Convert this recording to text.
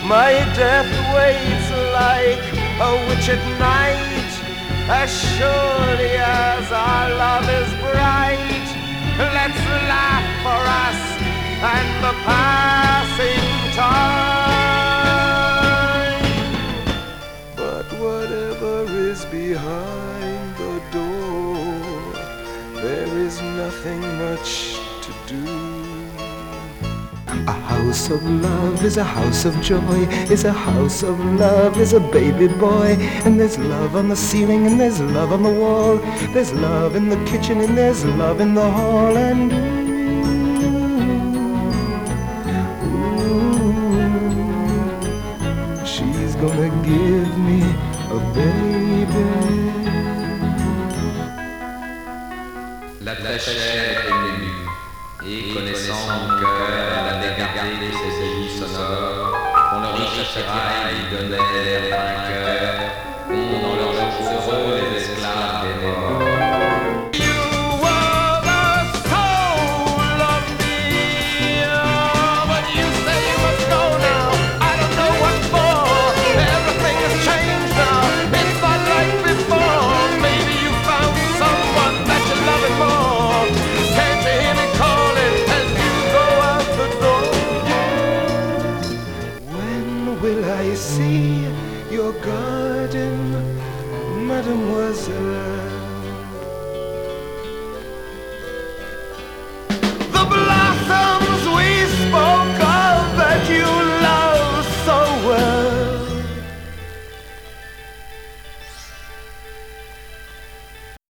My death waits like a witch at night, as surely as our love is bright. Let's laugh for us and the passing time. But whatever is behind the door, there is nothing much to do. A house of love is a house of joy, is a house of love, is a baby boy. And there's love on the ceiling and there's love on the wall. There's love in the kitchen and there's love in the hall. And ooh, she's gonna give me a baby. La très chère est émue, et connaissant mon cœur, elle a dégardé de ses ailes sonores, qu'on le riche attirail lui donnait l'air vainqueur, qu'ont dans leurs jours heureux les esclaves des morts. Will I see your garden, mademoiselle?